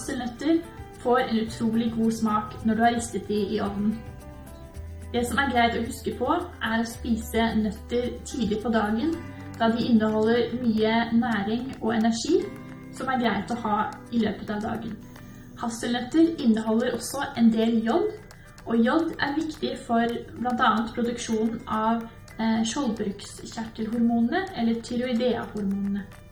Hasselnøtter får en utrolig god smak når du har ristet de i ovnen. Det som er greit å huske på er å spise nøtter tidlig på dagen, da de inneholder mye næring og energi som er greit å ha i løpet av dagen. Hasselnøtter inneholder også en del jod, og jod er viktig for blant annet produksjonen av skjoldbruskkjertelhormonene eller tyroidea-hormonene.